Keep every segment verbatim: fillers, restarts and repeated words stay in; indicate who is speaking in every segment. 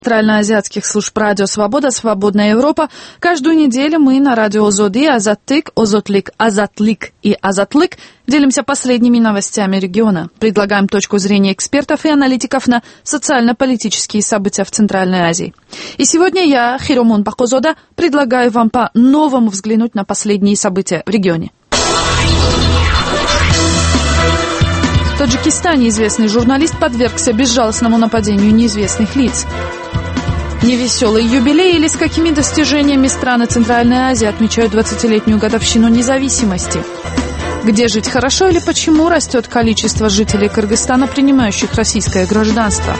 Speaker 1: Центральноазиатских служб радио «Свобода», «Свободная Европа». Каждую неделю мы на радио Озоди, Азаттык, Озотлик, Азатлик и Азатлык делимся последними новостями региона. Предлагаем точку зрения экспертов и аналитиков на социально-политические события в Центральной Азии. И сегодня я, Хиромон Бакозода, предлагаю вам по-новому взглянуть на последние события в регионе. В Таджикистане известный журналист подвергся безжалостному нападению неизвестных лиц. Невеселый юбилей или с какими достижениями страны Центральной Азии отмечают двадцатилетнюю годовщину независимости? Где жить хорошо или почему растет количество жителей Кыргызстана, принимающих российское гражданство?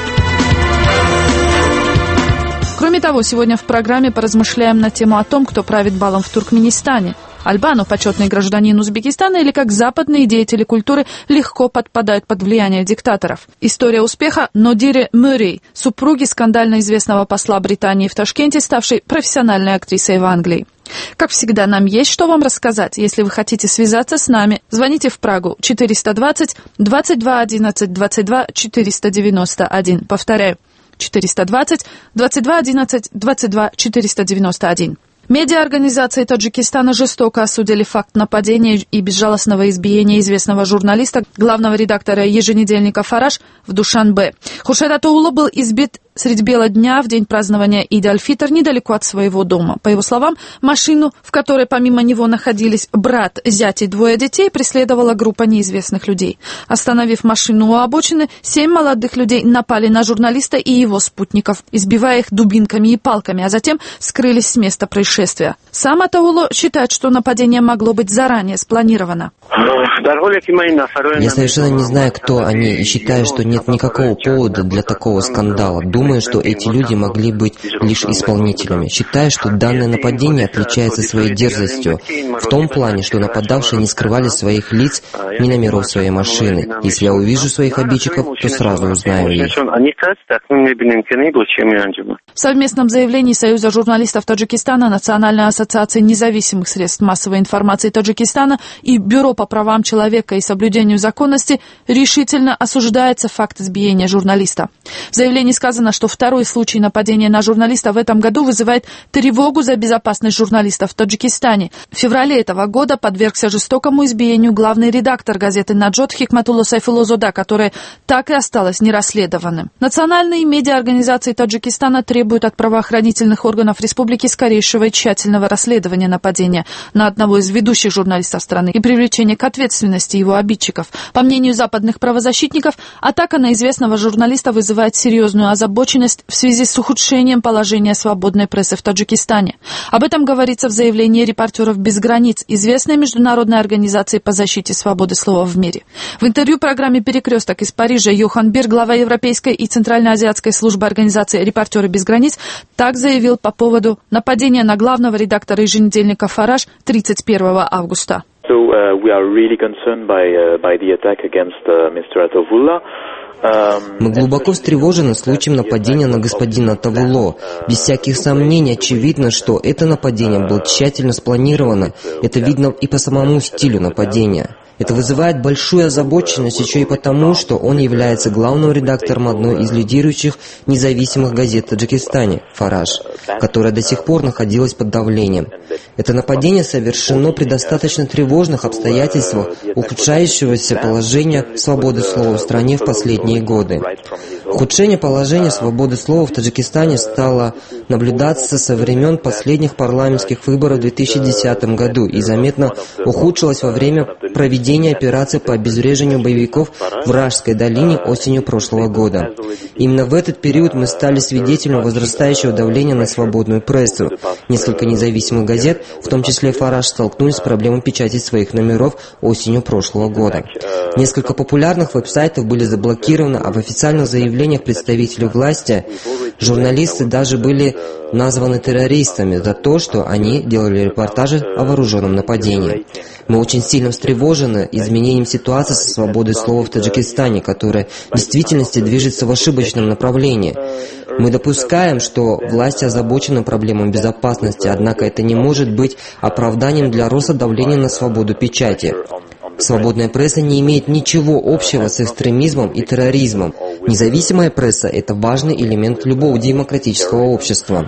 Speaker 1: Кроме того, сегодня в программе поразмышляем на тему о том, кто правит балом в Туркменистане. Альбану, почетный гражданин Узбекистана, или как западные деятели культуры легко подпадают под влияние диктаторов. История успеха Нодире Мюррей, супруги скандально известного посла Британии в Ташкенте, ставшей профессиональной актрисой в Англии. Как всегда, нам есть что вам рассказать. Если вы хотите связаться с нами, звоните в Прагу четыреста двадцать двадцать два одиннадцать двадцать два четыреста девяносто один. Повторяю, четыреста двадцать двадцать два одиннадцать двадцать два четыреста девяносто один. Медиаорганизации Таджикистана жестоко осудили факт нападения и безжалостного избиения известного журналиста, главного редактора еженедельника «Фараш» в Душанбе. Хуршед Атоулу был избит средь бела дня в день празднования Ид-аль-Фитр недалеко от своего дома. По его словам, машину, в которой помимо него находились брат, зять и двое детей, преследовала группа неизвестных людей. Остановив машину у обочины, семь молодых людей напали на журналиста и его спутников, избивая их дубинками и палками, а затем скрылись с места происшествия. Сам Атаулу считает, что нападение могло быть заранее спланировано.
Speaker 2: Я совершенно не знаю, кто они, и считаю, что нет никакого повода для такого скандала. Думаю, что эти люди могли быть лишь исполнителями. Считаю, что данное нападение отличается своей дерзостью в том плане, что нападавшие не скрывали своих лиц ни номеров своей машины. Если я увижу своих обидчиков, то сразу узнаю их.
Speaker 1: В совместном заявлении Союза журналистов Таджикистана, Национальной ассоциации независимых средств массовой информации Таджикистана и Бюро по правам человека и соблюдению законности решительно осуждается факт избиения журналиста. В заявлении сказано, что второй случай нападения на журналиста в этом году вызывает тревогу за безопасность журналистов в Таджикистане. В феврале этого года подвергся жестокому избиению главный редактор газеты «Наджот» Хикматулло Сайфулло-Зода, которое так и осталось нерасследованным. Национальные медиаорганизации Таджикистана требуют от правоохранительных органов республики скорейшего и тщательного расследования нападения на одного из ведущих журналистов страны и привлечения к ответственности его обидчиков. По мнению западных правозащитников, атака на известного журналиста вызывает серьезную озабоченность в связи с ухудшением положения свободной прессы в Таджикистане. Об этом говорится в заявлении «Репортеров без границ», известной международной организации по защите свободы слова в мире. В интервью программе «Перекресток» из Парижа Йохан Бир, глава Европейской и Центральноазиатской службы организации «Репортеры без границ», так заявил по поводу нападения на главного редактора еженедельника «Фараш» тридцать первого августа.
Speaker 3: So uh, we are really concerned by uh, by the attack against uh, мистер Атавулла.
Speaker 2: Мы глубоко встревожены случаем нападения на господина Атавулло. Без всяких сомнений очевидно, что это нападение было тщательно спланировано. Это видно и по самому стилю нападения. Это вызывает большую озабоченность еще и потому, что он является главным редактором одной из лидирующих независимых газет в Таджикистане, «Фараш», которая до сих пор находилась под давлением. Это нападение совершено при достаточно тревожных обстоятельствах ухудшающегося положения свободы слова в стране в последние годы. Ухудшение положения свободы слова в Таджикистане стало наблюдаться со времен последних парламентских выборов в две тысячи десятом году и заметно ухудшилось во время проведения операции по обезвреживанию боевиков в Ражской долине осенью прошлого года. Именно в этот период мы стали свидетелями возрастающего давления на свободную прессу. Несколько независимых газет, в том числе «Фараш», столкнулись с проблемой печати своих номеров осенью прошлого года. Несколько популярных веб-сайтов были заблокированы, а в официальных заявлениях представителей власти журналисты даже были названы террористами за то, что они делали репортажи о вооруженном нападении. Мы очень сильно встревожены изменением ситуации со свободой слова в Таджикистане, которая в действительности движется в ошибочном направлении. Мы допускаем, что власти озабочены проблемой безопасности, однако это не может быть оправданием для роста давления на свободу печати. Свободная пресса не имеет ничего общего с экстремизмом и терроризмом. Независимая пресса – это важный элемент любого демократического общества.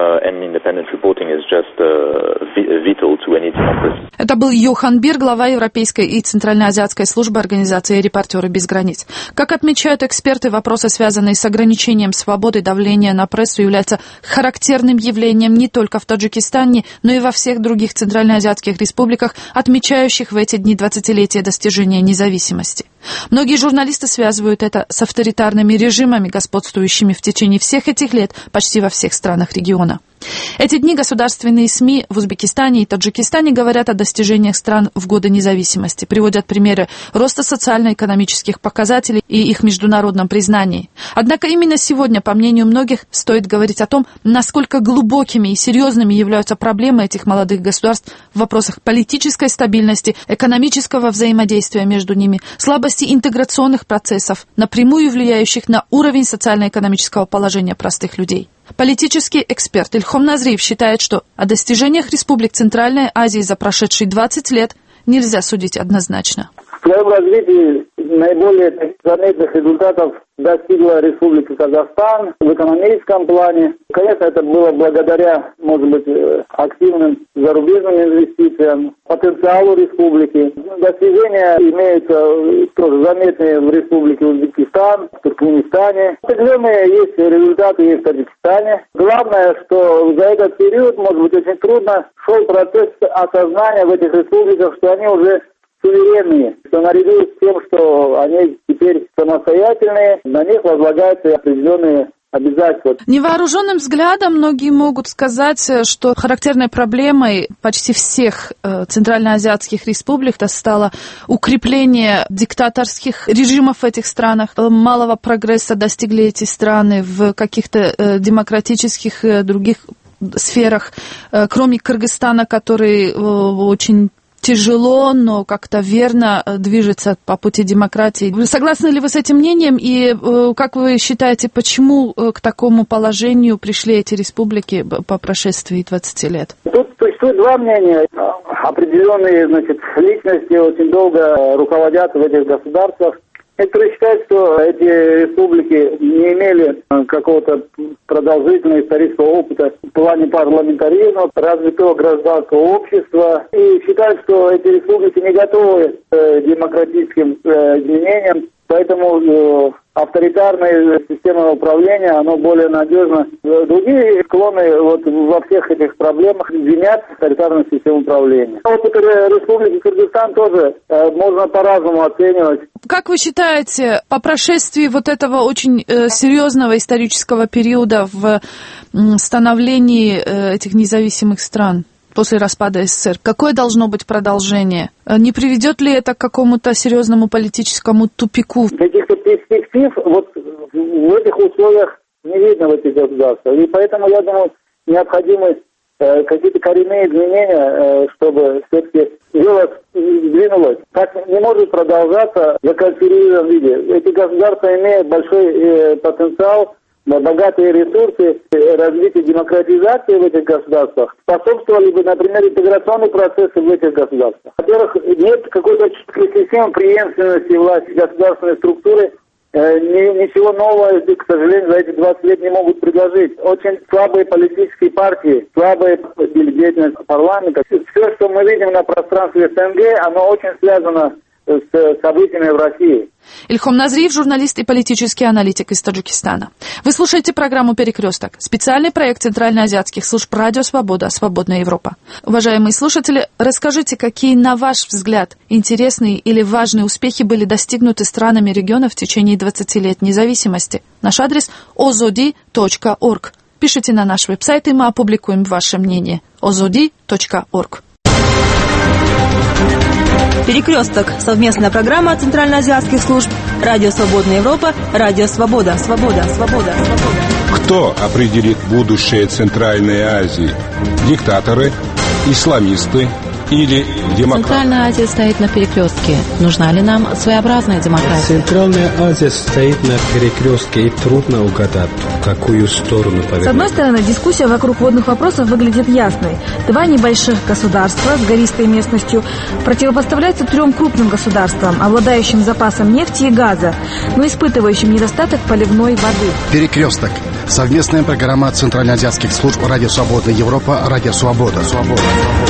Speaker 1: Это был Йохан Бир, глава Европейской и Центральноазиатской службы организации «Репортеры без границ». Как отмечают эксперты, вопросы, связанные с ограничением свободы давления на прессу, являются характерным явлением не только в Таджикистане, но и во всех других центральноазиатских республиках, отмечающих в эти дни двадцатилетие достижения независимости. Многие журналисты связывают это с авторитарными режимами, господствующими в течение всех этих лет почти во всех странах региона. Эти дни государственные СМИ в Узбекистане и Таджикистане говорят о достижениях стран в годы независимости, приводят примеры роста социально-экономических показателей и их международном признании. Однако именно сегодня, по мнению многих, стоит говорить о том, насколько глубокими и серьезными являются проблемы этих молодых государств в вопросах политической стабильности, экономического взаимодействия между ними, слабости интеграционных процессов, напрямую влияющих на уровень социально-экономического положения простых людей. Политический эксперт Ильхом Назриев считает, что о достижениях республик Центральной Азии за прошедшие двадцать лет нельзя судить однозначно.
Speaker 4: В своем развитии наиболее заметных результатов достигла Республика Казахстан в экономическом плане. Конечно, это было благодаря, может быть, активным зарубежным инвестициям, потенциалу республики. Достижения имеются тоже заметные в Республике Узбекистан, в Туркменистане. Определенные есть результаты и в Таджикистане. Главное, что за этот период, может быть, очень трудно шел процесс осознания в этих республиках, что они уже суверенные, что наряду с тем, что они теперь самостоятельные, на них возлагаются определенные обязательства.
Speaker 1: Невооруженным взглядом многие могут сказать, что характерной проблемой почти всех э, центральноазиатских республик это стало укрепление диктаторских режимов в этих странах. Малого прогресса достигли эти страны в каких-то э, демократических э, других сферах, э, кроме Кыргызстана, который э, очень тяжело, но как-то верно движется по пути демократии. Согласны ли вы с этим мнением? И как вы считаете, почему к такому положению пришли эти республики по прошествии двадцати лет?
Speaker 4: Тут существует два мнения. Определенные, значит, личности очень долго руководят в этих государствах. Некоторые считают, что эти республики не имели какого-то продолжительного исторического опыта в плане парламентаризма, развитого гражданского общества. И считают, что эти республики не готовы к демократическим изменениям. Поэтому э, авторитарная система управления, оно более надежно. Другие склонны вот во всех этих проблемах винят авторитарную систему управления. Опыт Республики Кыргызстан тоже э, можно по-разному оценивать.
Speaker 1: Как вы считаете, по прошествии вот этого очень э, серьезного исторического периода в э, становлении э, этих независимых стран после распада СССР, какое должно быть продолжение? Не приведет ли это к какому-то серьезному политическому тупику?
Speaker 4: Каких-то перспектив вот в этих условиях не видно в этих государствах. И поэтому, я думаю, необходимы э, какие-то коренные изменения, э, чтобы все-таки дело сдвинулось. Так не может продолжаться в законсервированном виде. Эти государства имеют большой э, потенциал, богатые ресурсы, развитие демократизации в этих государствах способствовали бы, например, интеграционные процессы в этих государствах. Во-первых, нет какой-то четкой системы преемственности власти государственной структуры. Ничего нового, к сожалению, за эти двадцать лет не могут предложить. Очень слабые политические партии, слабая деятельность парламента. Все, что мы видим на пространстве СНГ, оно очень связано с событиями в России.
Speaker 1: Ильхом Назриев, журналист и политический аналитик из Таджикистана. Вы слушаете программу «Перекресток». Специальный проект Центральноазиатских служб «Радио Свобода. Свободная Европа». Уважаемые слушатели, расскажите, какие, на ваш взгляд, интересные или важные успехи были достигнуты странами региона в течение двадцати лет независимости. Наш адрес о зо ди точка орг. Пишите на наш веб-сайт, и мы опубликуем ваше мнение. о зо ди точка орг.
Speaker 5: «Перекресток» — совместная программа Центральноазиатских служб «Радио Свободная Европа», «Радио Свобода». Свобода, свобода, свобода.
Speaker 6: Кто определит будущее Центральной Азии? Диктаторы, исламисты или демократия?
Speaker 7: Центральная Азия стоит на перекрестке. Нужна ли нам своеобразная демократия?
Speaker 8: Центральная Азия стоит на перекрестке, и трудно угадать, в какую сторону повернуть.
Speaker 5: С одной стороны, дискуссия вокруг водных вопросов выглядит ясной. Два небольших государства с гористой местностью противопоставляются трем крупным государствам, обладающим запасом нефти и газа, но испытывающим недостаток поливной воды.
Speaker 9: Перекресток. Совместная программа Центральноазиатских служб «Радио Свобода Европа», «Радио Свобода». Свобода.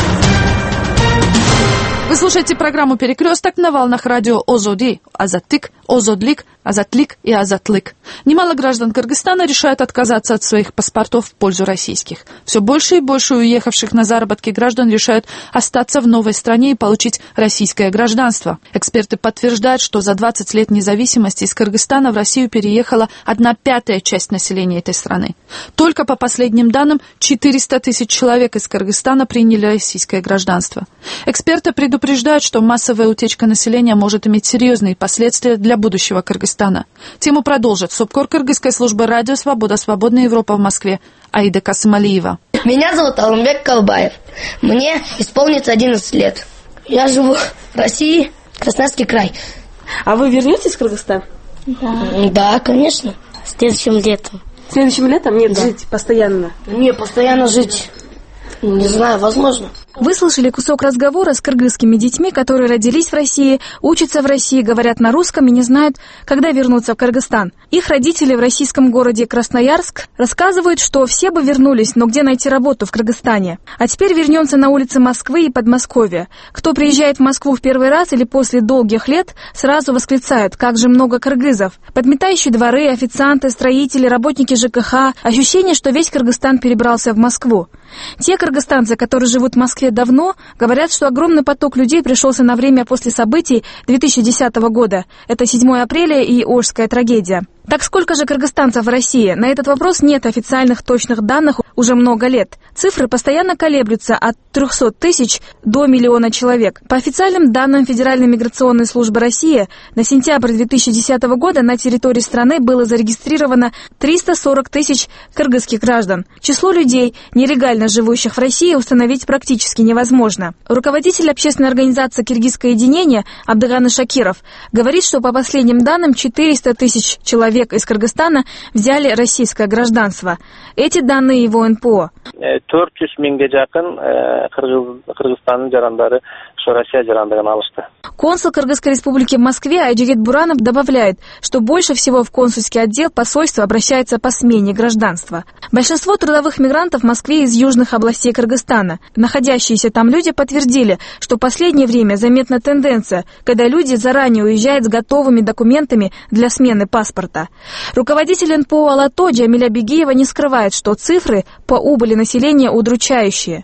Speaker 1: Вы слушаете программу «Перекресток» на волнах радио Озоди, Азаттык, Озодлик, Азатлик и Азатлык. Немало граждан Кыргызстана решают отказаться от своих паспортов в пользу российских. Все больше и больше уехавших на заработки граждан решают остаться в новой стране и получить российское гражданство. Эксперты подтверждают, что за двадцать лет независимости из Кыргызстана в Россию переехала одна пятая часть населения этой страны. Только по последним данным, четыреста тысяч человек из Кыргызстана приняли российское гражданство. Эксперты предупреждают, что массовая утечка населения может иметь серьезные последствия для будущего Кыргызстана. Тему продолжит СОБКОР Кыргызской службы «Радио Свобода», «Свободная Европа» в Москве Аида Касымалиева.
Speaker 10: Меня зовут Алымбек Калбаев. Мне исполнится одиннадцать лет. Я живу в России, Краснодарский край.
Speaker 5: А вы вернетесь в Кыргызстан?
Speaker 10: Да. Да, конечно. Следующим летом.
Speaker 5: Следующим летом? Нет,
Speaker 10: да.
Speaker 5: Жить постоянно?
Speaker 10: Не, постоянно жить. Не знаю, возможно.
Speaker 5: Вы слышали кусок разговора с кыргызскими детьми, которые родились в России, учатся в России, говорят на русском и не знают, когда вернуться в Кыргызстан. Их родители в российском городе Красноярск рассказывают, что все бы вернулись, но где найти работу в Кыргызстане? А теперь вернемся на улицы Москвы и Подмосковья. Кто приезжает в Москву в первый раз или после долгих лет, сразу восклицают, как же много кыргызов. Подметающие дворы, официанты, строители, работники ЖКХ. Ощущение, что весь Кыргызстан перебрался в Москву. Те кыргызстанцы, которые живут в Москве давно, говорят, что огромный поток людей пришелся на время после событий две тысячи десятого года. Это седьмое апреля и Ожская трагедия. Так сколько же кыргызстанцев в России? На этот вопрос нет официальных точных данных уже много лет. Цифры постоянно колеблются от трехсот тысяч до миллиона человек. По официальным данным Федеральной миграционной службы России, на сентябрь две тысячи десятого года на территории страны было зарегистрировано триста сорок тысяч кыргызских граждан. Число людей, нелегально живущих в России, установить практически невозможно. Руководитель общественной организации «Киргизское единение» Абдыган Шакиров говорит, что по последним данным четыреста тысяч человек из Кыргызстана взяли российское гражданство. Эти данные его эн пэ о.
Speaker 11: төрт жүз миңге жакын Кыргызстандын жарандары что Россия жарандыгын алышты.
Speaker 5: Консул Кыргызской республики в Москве Айджигит Буранов добавляет, что больше всего в консульский отдел посольства обращается по смене гражданства. Большинство трудовых мигрантов в Москве из южных областей Кыргызстана. Находящиеся там люди подтвердили, что в последнее время заметна тенденция, когда люди заранее уезжают с готовыми документами для смены паспорта. Руководитель эн пэ о «Алато» Джамиля Бегиева не скрывает, что цифры по убыли населения удручающие.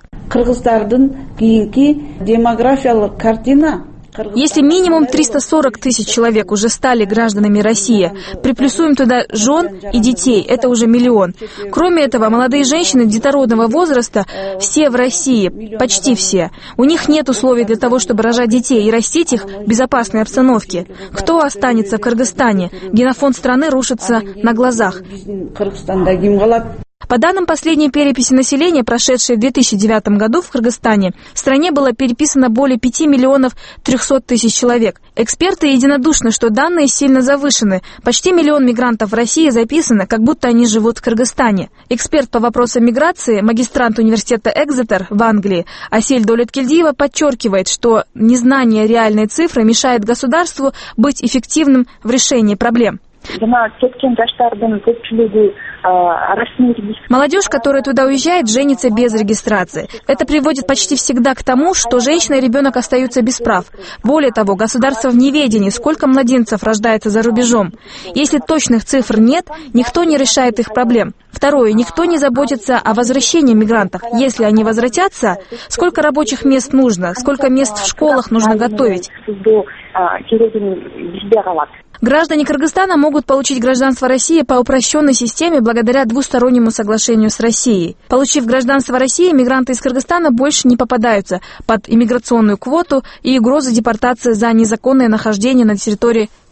Speaker 5: Если минимум триста сорок тысяч человек уже стали гражданами России, приплюсуем туда жен и детей, это уже миллион. Кроме этого, молодые женщины детородного возраста все в России, почти все. У них нет условий для того, чтобы рожать детей и растить их в безопасной обстановке. Кто останется в Кыргызстане? Генофонд страны рушится на глазах. По данным последней переписи населения, прошедшей в две тысячи девятом году в Кыргызстане, в стране было переписано более пяти миллионов трехсот тысяч человек. Эксперты единодушны, что данные сильно завышены. Почти миллион мигрантов в России записано, как будто они живут в Кыргызстане. Эксперт по вопросам миграции, магистрант университета Экзетер в Англии Асель Долеткильдиева подчеркивает, что незнание реальной цифры мешает государству быть эффективным в решении проблем. Молодежь, которая туда уезжает, женится без регистрации. Это приводит почти всегда к тому, что женщина и ребенок остаются без прав. Более того, государство в неведении, сколько младенцев рождается за рубежом. Если точных цифр нет, никто не решает их проблем. Второе, никто не заботится о возвращении мигрантов. Если они возвратятся, сколько рабочих мест нужно, сколько мест в школах нужно готовить. Граждане Кыргызстана могут получить гражданство России по упрощенной системе благодаря двустороннему соглашению с Россией. Получив гражданство России, мигранты из Кыргызстана больше не попадаются под иммиграционную квоту и угрозу депортации за незаконное нахождение на территории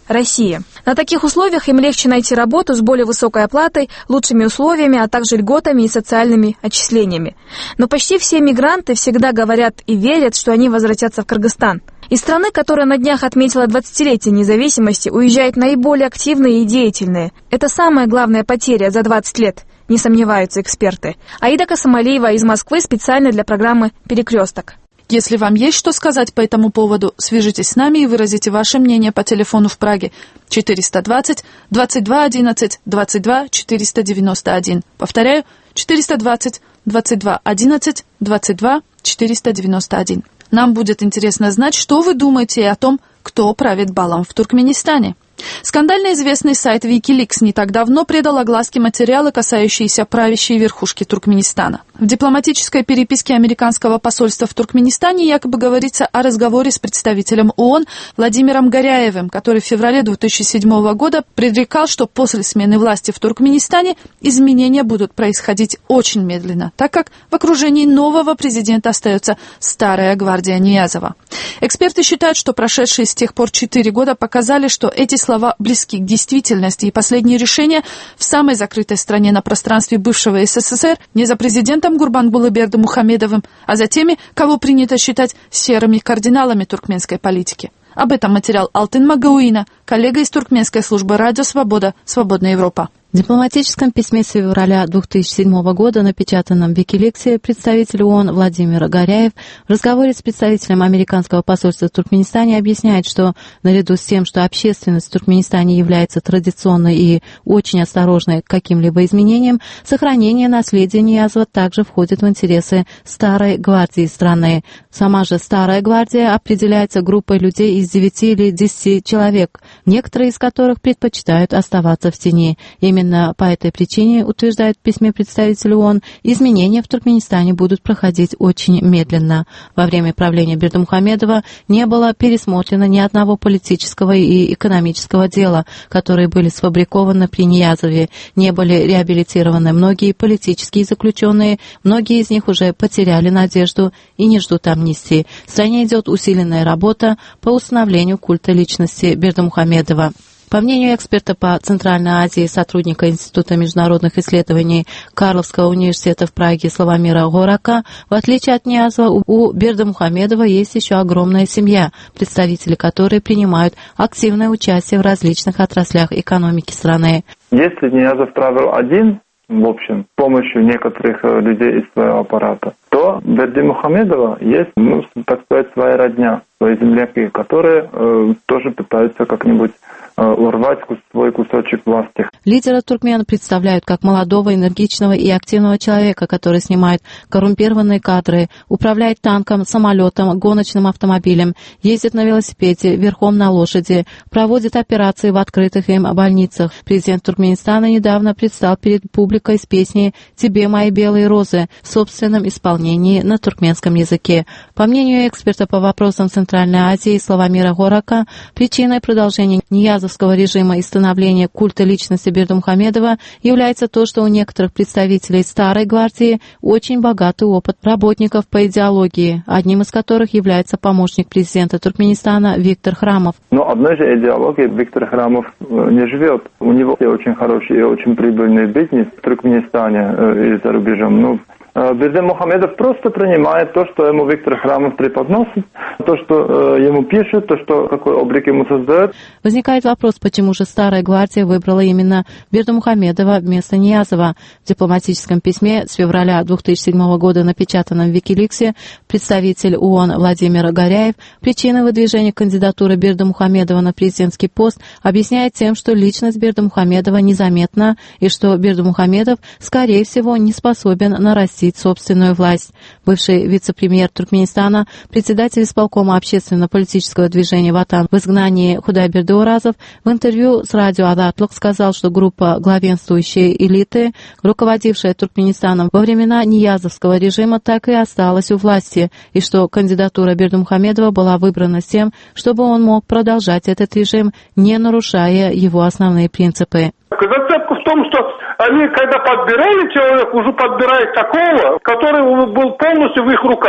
Speaker 5: Россия. На таких условиях им легче найти работу с более высокой оплатой, лучшими условиями, а также льготами и социальными отчислениями. Но почти все мигранты всегда говорят и верят, что они возвратятся в Кыргызстан. Из страны, которая на днях отметила двадцатилетие независимости, уезжают наиболее активные и деятельные. Это самая главная потеря за двадцать лет, не сомневаются эксперты. Аида Касамалиева из Москвы специально для программы «Перекресток».
Speaker 1: Если вам есть что сказать по этому поводу, свяжитесь с нами и выразите ваше мнение по телефону в Праге четыреста двадцать двадцать два одиннадцать двадцать два четыреста девяносто один. Повторяю, четыреста двадцать двадцать два одиннадцать двадцать два четыреста девяносто один. Нам будет интересно знать, что вы думаете о том, кто правит балом в Туркменистане. Скандально известный сайт Wikileaks не так давно придал огласке материалы, касающиеся правящей верхушки Туркменистана. В дипломатической переписке американского посольства в Туркменистане якобы говорится о разговоре с представителем ООН Владимиром Горяевым, который в феврале две тысячи седьмого года предрекал, что после смены власти в Туркменистане изменения будут происходить очень медленно, так как в окружении нового президента остается старая гвардия Ниязова. Эксперты считают, что прошедшие с тех пор четыре года показали, что эти слова близки к действительности, и последние решения в самой закрытой стране на пространстве бывшего СССР не за президентом Гурбангулы Бердымухамедовым, а за теми, кого принято считать серыми кардиналами туркменской политики. Об этом материал Алтын Магауина, коллега из туркменской службы «Радио Свобода», «Свободная Европа».
Speaker 7: В дипломатическом письме с февраля две тысячи седьмого года, напечатанном в Wikileaks, представитель ООН Владимир Горяев в разговоре с представителем американского посольства в Туркменистане объясняет, что наряду с тем, что общественность в Туркменистане является традиционной и очень осторожной к каким-либо изменениям, сохранение наследия Ниязова также входит в интересы старой гвардии страны. Сама же старая гвардия определяется группой людей из девяти или десяти человек, некоторые из которых предпочитают оставаться в тени. Именно Именно по этой причине, утверждает в письме представитель ООН, изменения в Туркменистане будут проходить очень медленно. Во время правления Бердымухамедова не было пересмотрено ни одного политического и экономического дела, которые были сфабрикованы при Ниязове. Не были реабилитированы многие политические заключенные, многие из них уже потеряли надежду и не ждут амнистии. В стране идет усиленная работа по установлению культа личности Бердымухамедова. По мнению эксперта по Центральной Азии, сотрудника Института международных исследований Карловского университета в Праге Славомира Горака, в отличие от Ниязова, у Бердымухамедова есть еще огромная семья, представители которой принимают активное участие в различных отраслях экономики страны.
Speaker 6: Если Ниязов правил один, в общем, с помощью некоторых людей из своего аппарата, то Бердымухамедова есть, ну, так сказать, своя родня, свои земляки, которые э, тоже пытаются как-нибудь урвать свой кусочек власти.
Speaker 7: Лидера туркмен представляют как молодого, энергичного и активного человека, который снимает коррумпированные кадры, управляет танком, самолетом, гоночным автомобилем, ездит на велосипеде, верхом на лошади, проводит операции в открытых им больницах. Президент Туркменистана недавно предстал перед публикой с песней «Тебе мои белые розы» в собственном исполнении на туркменском языке. По мнению эксперта по вопросам Центральной Азии Славомира Горака, причиной продолжения Ниязова режима и становления культа личности Бердымухамедова является то, что у некоторых представителей старой гвардии очень богатый опыт работников по идеологии, одним из которых является помощник президента Туркменистана Виктор Храмов.
Speaker 6: Но одной же идеологии Виктор Храмов не живет. У него очень хороший и очень прибыльный бизнес в Туркменистане и за рубежом. Ну, Бердымухамедов просто принимает то, что ему Виктор Храмов преподносит, то, что э, ему пишет, то, что какой облик ему создает.
Speaker 7: Возникает вопрос, почему же старая гвардия выбрала именно Бердымухамедова вместо Ниязова. В дипломатическом письме с февраля две тысячи седьмого года, напечатанном в Wikileaks, представитель ООН Владимир Горяев причины выдвижения кандидатуры Бердымухамедова на президентский пост объясняет тем, что личность Бердымухамедова незаметна и что Бердымухамедов, скорее всего, не способен нарастить собственную власть. Бывший вице-премьер Туркменистана, председатель исполкома общественно-политического движения «Ватан» в изгнании Худай Бердыоразов в интервью с радио «Адатлык» сказал, что группа главенствующей элиты, руководившая Туркменистаном во времена Ниязовского режима, так и осталась у власти, и что кандидатура Бердымухамедова была выбрана с тем, чтобы он мог продолжать этот режим, не нарушая его основные принципы.
Speaker 12: Зацепка в том, что они, когда подбирали человека, уже подбирают такого, который был полностью в их руках.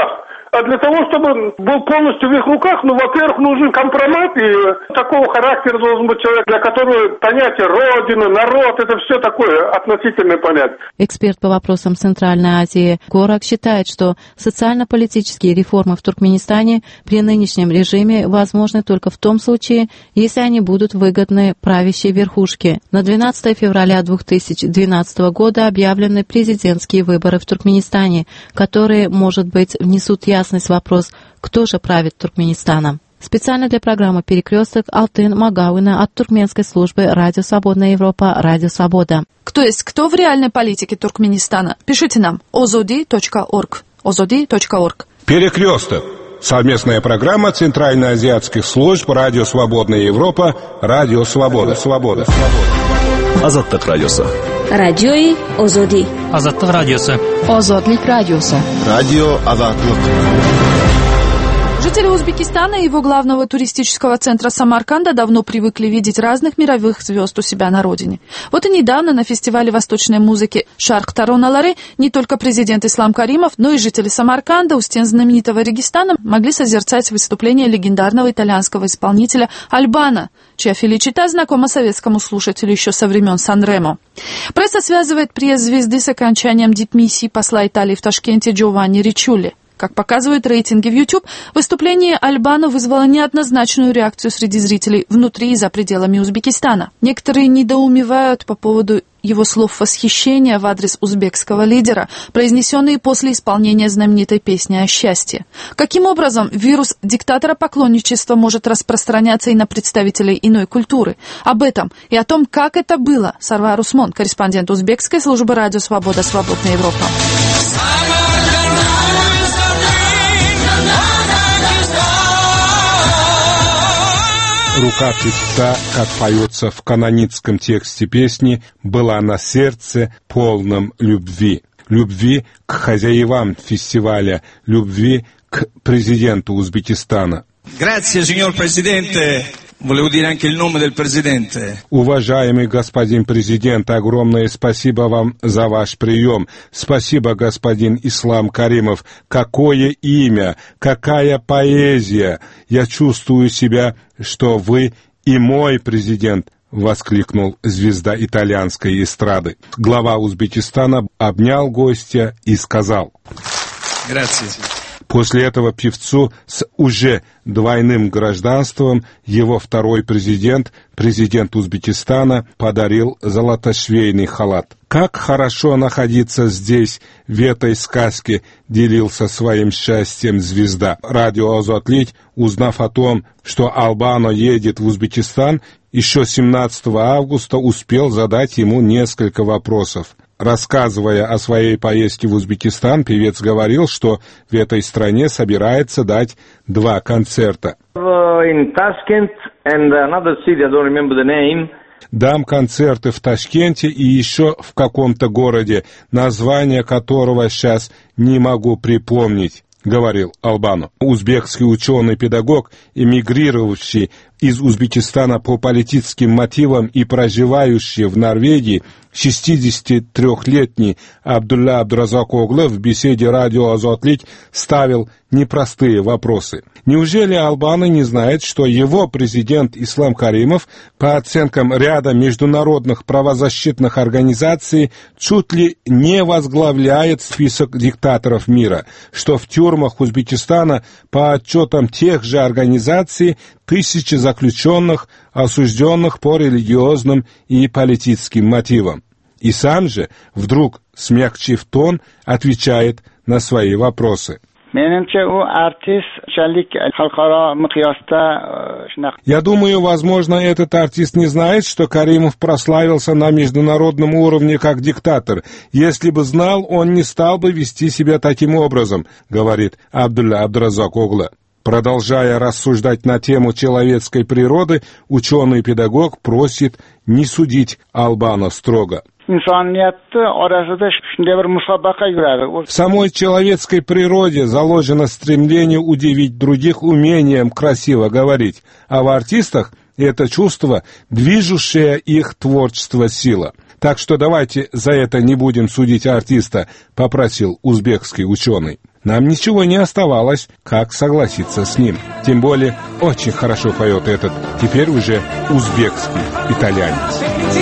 Speaker 12: А для того, чтобы был полностью в их руках, ну, во-первых, нужен компромат, и такого характера должен быть человек, для которого понятие Родина, народ, это все такое относительное понятие.
Speaker 7: Эксперт по вопросам Центральной Азии Горак считает, что социально-политические реформы в Туркменистане при нынешнем режиме возможны только в том случае, если они будут выгодны правящей верхушке. На двенадцатое февраля две тысячи двенадцатого года объявлены президентские выборы в Туркменистане, которые, может быть, внесут ясность в вопрос, кто же правит Туркменистаном. Специально для программы «Перекресток» Алтын Магауина от туркменской службы «Радио Свободная Европа», «Радио Свобода».
Speaker 1: Кто есть кто в реальной политике Туркменистана? Пишите нам озоди точка орг. озоди точка орг.
Speaker 13: «Перекресток» — совместная программа Центральноазиатских служб «Радио Свободная Европа», «Радио Свобода». Свобода.
Speaker 14: Азаттык радиосы.
Speaker 15: Радиои Озоди.
Speaker 16: Азаттык радиосы.
Speaker 15: Озодлик радиосы.
Speaker 14: Радио Азаттык.
Speaker 1: Жители Узбекистана и его главного туристического центра Самарканда давно привыкли видеть разных мировых звезд у себя на родине. Вот и недавно на фестивале восточной музыки «Шарк Тароналары» не только президент Ислам Каримов, но и жители Самарканда у стен знаменитого Регистана могли созерцать выступление легендарного итальянского исполнителя Альбано, чья феличита знакома советскому слушателю еще со времен Сан-Ремо. Пресса связывает приезд звезды с окончанием дипмиссии посла Италии в Ташкенте Джованни Ричулли. Как показывают рейтинги в YouTube, выступление Альбано вызвало неоднозначную реакцию среди зрителей внутри и за пределами Узбекистана. Некоторые недоумевают по поводу его слов восхищения в адрес узбекского лидера, произнесенные после исполнения знаменитой песни о счастье. Каким образом вирус диктатора-поклонничества может распространяться и на представителей иной культуры? Об этом и о том, как это было, Сарвар Усмон, корреспондент узбекской службы «Радио Свобода», «Свободная Европа».
Speaker 13: Рука певца, как поется в каноническом тексте песни, была на сердце полном любви. Любви к хозяевам фестиваля, любви к президенту Узбекистана.
Speaker 17: Grazie, signor Presidente. Volevo dire anche il nome del Presidente.
Speaker 13: Уважаемый господин президент, огромное спасибо вам за ваш прием. Спасибо, господин Ислам Каримов. Какое имя, какая поэзия. Я чувствую себя, что вы и мой президент, воскликнул звезда итальянской эстрады. Глава Узбекистана обнял гостя и сказал:
Speaker 17: Grazie.
Speaker 13: После этого певцу с уже двойным гражданством его второй президент, президент Узбекистана, подарил золотошвейный халат. Как хорошо находиться здесь, в этой сказке, делился своим счастьем звезда. Радио Азотлить, узнав о том, что Альбано едет в Узбекистан, еще семнадцатого августа успел задать ему несколько вопросов. Рассказывая о своей поездке в Узбекистан, певец говорил, что в этой стране собирается дать два концерта. Дам концерты в Ташкенте и еще в каком-то городе, название которого сейчас не могу припомнить, говорил Альбано. Узбекский ученый-педагог, эмигрировавший из Узбекистана по политическим мотивам и проживающий в Норвегии, шестидесятитрёхлетний Абдулла Абдуразак Оглы в беседе радио Азотлить ставил непростые вопросы. Неужели Альбано не знает, что его президент Ислам Каримов, по оценкам ряда международных правозащитных организаций, чуть ли не возглавляет список диктаторов мира, что в тюрьмах Узбекистана, по отчетам тех же организаций, тысячи заключенных, осужденных по религиозным и политическим мотивам. И сам же, вдруг смягчив тон, отвечает на свои вопросы. Я думаю, возможно, этот артист не знает, что Каримов прославился на международном уровне как диктатор. Если бы знал, он не стал бы вести себя таким образом, говорит Абдулла Абдуразак Оглы. Продолжая рассуждать на тему человеческой природы, ученый-педагог просит не судить Альбано строго. В самой человеческой природе заложено стремление удивить других умением красиво говорить, а в артистах это чувство, движущее их творчество, сила. Так что давайте за это не будем судить артиста, попросил узбекский ученый. Нам ничего не оставалось, как согласиться с ним. Тем более, очень хорошо поет этот, теперь уже узбекский итальянец.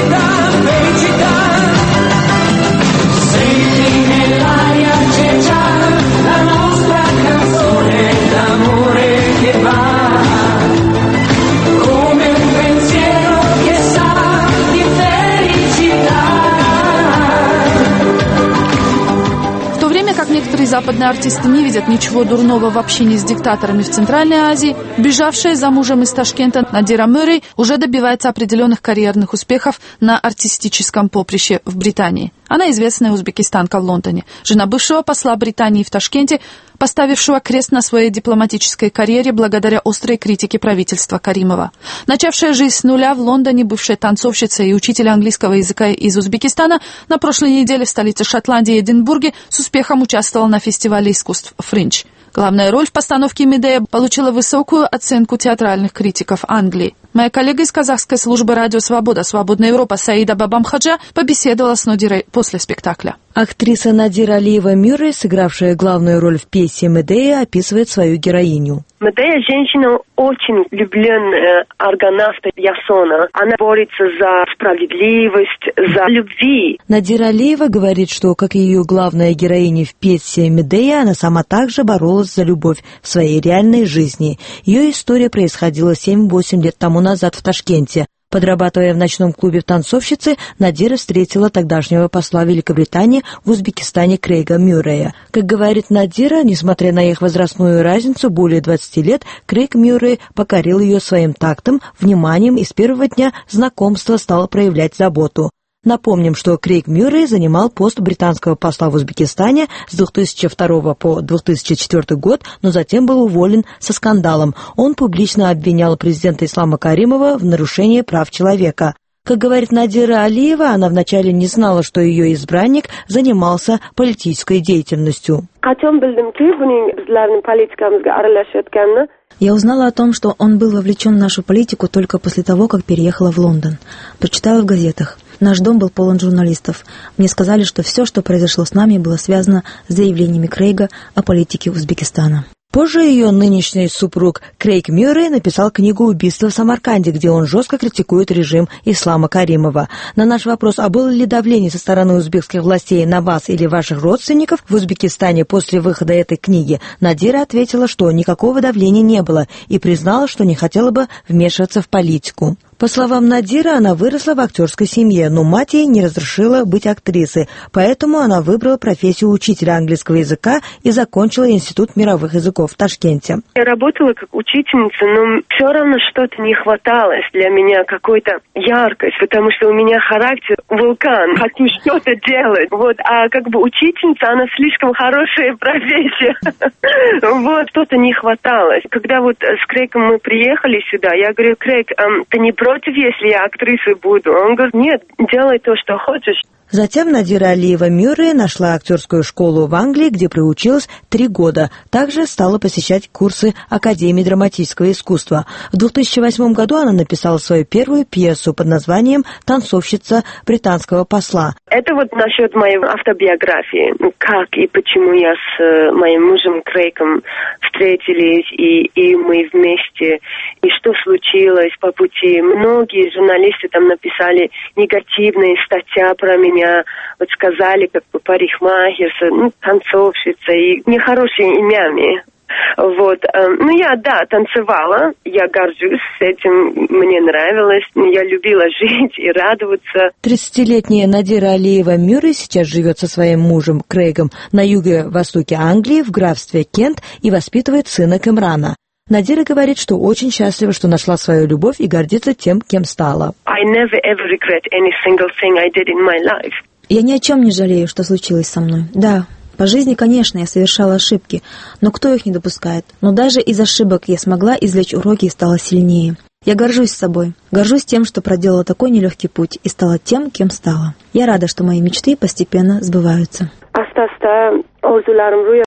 Speaker 1: Некоторые западные артисты не видят ничего дурного в общении с диктаторами в Центральной Азии. Бежавшая за мужем из Ташкента Надира Мюррей уже добивается определенных карьерных успехов на артистическом поприще в Британии. Она известная узбекистанка в Лондоне, жена бывшего посла Британии в Ташкенте, поставившего крест на своей дипломатической карьере благодаря острой критике правительства Каримова. Начавшая жизнь с нуля в Лондоне, бывшая танцовщица и учитель английского языка из Узбекистана, на прошлой неделе в столице Шотландии Эдинбурге с успехом участвовала на фестивале искусств «Фриндж». Главная роль в постановке «Медея» получила высокую оценку театральных критиков Англии. Моя коллега из казахской службы «Радио Свобода», «Свободная Европа» Саида Бабамхаджа побеседовала с Надирой после спектакля.
Speaker 16: Актриса Надира Алиева Мюррей, сыгравшая главную роль в пьесе «Медея», описывает свою героиню.
Speaker 18: Медея – женщина очень влюбленная аргонавта Ясона. Она борется за справедливость, за любви.
Speaker 16: Надира Алиева говорит, что, как и ее главная героиня в пьесе «Медея», она сама также боролась за любовь в своей реальной жизни. Ее история происходила семь-восемь лет тому назад в Ташкенте. Подрабатывая в ночном клубе танцовщицы, Надира встретила тогдашнего посла Великобритании в Узбекистане Крейга Мюррея. Как говорит Надира, несмотря на их возрастную разницу более двадцати лет, Крейг Мюррей покорил ее своим тактом, вниманием и с первого дня знакомства стал проявлять заботу. Напомним, что Крейг Мюррей занимал пост британского посла в Узбекистане с две тысячи второго по две тысячи четвёртый год, но затем был уволен со скандалом. Он публично обвинял президента Ислама Каримова в нарушении прав человека. Как говорит Надира Алиева, она вначале не знала, что ее избранник занимался политической деятельностью.
Speaker 19: Я узнала о том, что он был вовлечен в нашу политику только после того, как переехала в Лондон. Прочитала в газетах. Наш дом был полон журналистов. Мне сказали, что все, что произошло с нами, было связано с заявлениями Крейга о политике Узбекистана.
Speaker 16: Позже ее нынешний супруг Крейг Мюррей написал книгу «Убийство в Самарканде», где он жестко критикует режим Ислама Каримова. На наш вопрос, а было ли давление со стороны узбекских властей на вас или ваших родственников в Узбекистане после выхода этой книги, Надира ответила, что никакого давления не было и признала, что не хотела бы вмешиваться в политику. По словам Надиры, она выросла в актерской семье, но мать ей не разрешила быть актрисой, поэтому она выбрала профессию учителя английского языка и закончила Институт мировых языков в Ташкенте.
Speaker 18: Я работала как учительница, но все равно что-то не хватало для меня, какой-то яркость, потому что у меня характер вулкан, хочу что-то делать. Вот, а как бы учительница, она слишком хорошая профессия. Вот, что-то не хватало. Когда вот с Крейгом мы приехали сюда, я говорю: Крейг, ты не против, если я актрисой буду? Он говорит: нет, делай то, что хочешь.
Speaker 16: Затем Надира Алиева Мюррей нашла актерскую школу в Англии, где проучилась три года. Также стала посещать курсы Академии драматического искусства. В две тысячи восьмом году она написала свою первую пьесу под названием «Танцовщица британского посла».
Speaker 18: Это вот насчет моей автобиографии. Как и почему я с моим мужем Крейгом встретились, и, и мы вместе, и что случилось по пути. Многие журналисты там написали негативные статьи про меня. Вот сказали, как бы парикмахерша, ну, танцовщица и нехорошими именами. Вот. Ну, я, да, танцевала, я горжусь этим, мне нравилось, я любила жить и радоваться.
Speaker 16: тридцатилетняя Надира Алиева Мюррей сейчас живет со своим мужем Крейгом на юго-востоке Англии в графстве Кент и воспитывает сына Кэмрана. Надира говорит, что очень счастлива, что нашла свою любовь и гордится тем, кем стала.
Speaker 19: Я ни о чем не жалею, что случилось со мной. Да, по жизни, конечно, я совершала ошибки, но кто их не допускает? Но даже из ошибок я смогла извлечь уроки и стала сильнее. Я горжусь собой, горжусь тем, что проделала такой нелегкий путь и стала тем, кем стала. Я рада, что мои мечты постепенно сбываются.